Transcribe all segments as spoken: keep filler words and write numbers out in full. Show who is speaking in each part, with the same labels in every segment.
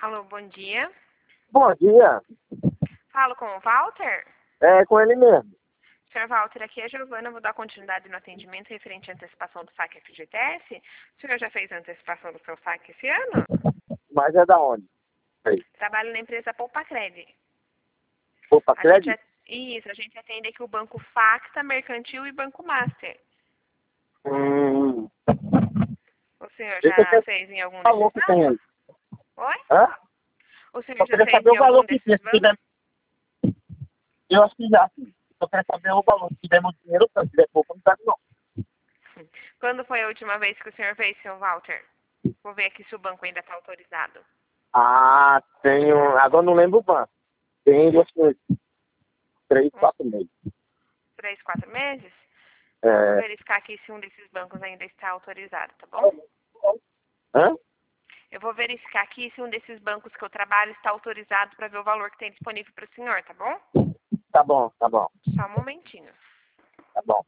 Speaker 1: Alô, bom dia.
Speaker 2: Bom dia.
Speaker 1: Falo com o Walter?
Speaker 2: É com ele mesmo.
Speaker 1: senhor Walter, aqui é a Giovana, vou dar continuidade no atendimento referente à antecipação do saque F G T S. O senhor já fez a antecipação do seu saque esse ano?
Speaker 2: Mas é da onde? Aí.
Speaker 1: Trabalho na empresa Poupa Cred.
Speaker 2: Opa,
Speaker 1: A gente
Speaker 2: crédito?
Speaker 1: at- Isso, a gente atende aqui o Banco Facta, Mercantil e Banco Master.
Speaker 2: Hum.
Speaker 1: O senhor
Speaker 2: Deixa eu
Speaker 1: já
Speaker 2: ver
Speaker 1: fez em algum
Speaker 2: o valor
Speaker 1: desses
Speaker 2: que tem
Speaker 1: bancos?
Speaker 2: aí.
Speaker 1: Oi?
Speaker 2: Hã?
Speaker 1: O senhor
Speaker 2: Só
Speaker 1: já
Speaker 2: queria
Speaker 1: fez
Speaker 2: saber
Speaker 1: em
Speaker 2: o valor
Speaker 1: algum
Speaker 2: que
Speaker 1: desses
Speaker 2: tem. Se tiver...
Speaker 1: bancos?
Speaker 2: Eu acho que já. Sim. Só queria saber o valor. Se tiver muito dinheiro, se tiver pouco, não sabe não.
Speaker 1: Quando foi a última vez que o senhor fez, senhor Walter? Vou ver aqui se o banco ainda está autorizado.
Speaker 2: Ah, tenho. Agora não lembro o banco. Tem duas coisas. Três,
Speaker 1: Uns
Speaker 2: quatro meses.
Speaker 1: três, quatro meses? Vou
Speaker 2: É...
Speaker 1: verificar aqui se um desses bancos ainda está autorizado, tá bom?
Speaker 2: Hã?
Speaker 1: Eu vou verificar aqui se um desses bancos que eu trabalho está autorizado para ver o valor que tem disponível para o senhor, tá bom?
Speaker 2: Tá bom, tá bom.
Speaker 1: Só um momentinho.
Speaker 2: Tá bom.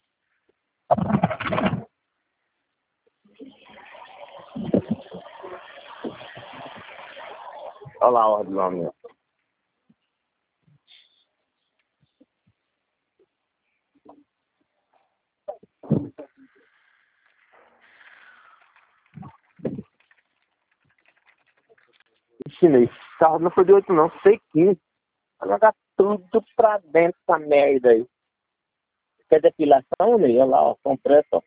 Speaker 2: Olha lá a ordem lá, meu. Chinês. O carro não foi de oito não, sei quinze. Vai jogar tudo pra dentro essa merda aí. Quer depilação, né? Olha lá, ó, compressa, ó.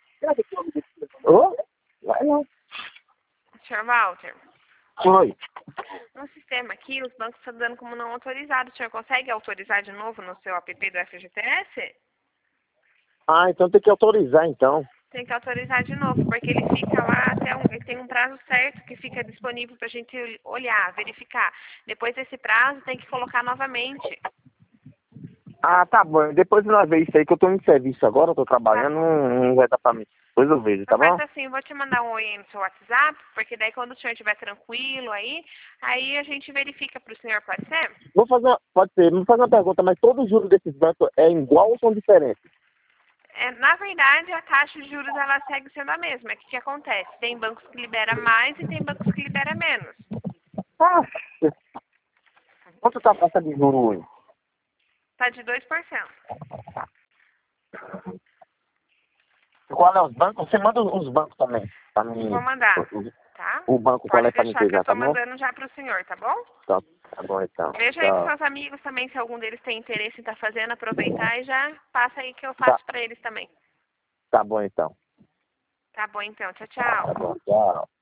Speaker 2: Ô? Vai não.
Speaker 1: senhor Walter,
Speaker 2: Oi.
Speaker 1: no sistema aqui, os bancos estão dando como não autorizado. O senhor consegue autorizar de novo no seu app do F G T S?
Speaker 2: Ah, então tem que autorizar, então.
Speaker 1: Tem que autorizar de novo, porque ele fica lá até um, ele tem um prazo certo que fica disponível para a gente olhar, verificar. Depois desse prazo, tem que colocar novamente.
Speaker 2: Ah, tá bom. Depois de uma vez isso aí, que eu tô em serviço agora, eu tô
Speaker 1: Tá
Speaker 2: trabalhando,
Speaker 1: bom.
Speaker 2: não, não vai dar pra mim. Depois eu vejo,
Speaker 1: Então
Speaker 2: tá
Speaker 1: faz
Speaker 2: bom?
Speaker 1: assim, eu vou te mandar um oi aí no seu WhatsApp, porque daí quando o senhor estiver tranquilo aí, aí a gente verifica para o senhor, pode ser?
Speaker 2: Vou fazer uma, pode ser, vou fazer uma pergunta, mas todos os juros desses bancos é igual ou são diferentes?
Speaker 1: É, na verdade, a taxa de juros ela segue sendo a mesma. É que o que acontece? Tem bancos que liberam mais e tem bancos que liberam menos.
Speaker 2: Ah, quanto tá a taxa de juros hoje?
Speaker 1: Tá de dois por cento.
Speaker 2: Qual é os bancos? Você manda os bancos também, pra mim.
Speaker 1: Vou mandar, tá?
Speaker 2: O banco qual é
Speaker 1: Pode
Speaker 2: pra mim
Speaker 1: deixar que eu
Speaker 2: pegar,
Speaker 1: tô
Speaker 2: tá bom?
Speaker 1: mandando já pro senhor, tá bom?
Speaker 2: Tá, tá bom então.
Speaker 1: Veja aí com
Speaker 2: Tá,
Speaker 1: seus amigos também, se algum deles tem interesse em estar fazendo, aproveitar e já passa aí que eu
Speaker 2: tá,
Speaker 1: faço pra eles também.
Speaker 2: tá bom então.
Speaker 1: Tá bom então, tchau,
Speaker 2: Tá
Speaker 1: tchau.
Speaker 2: bom, tchau.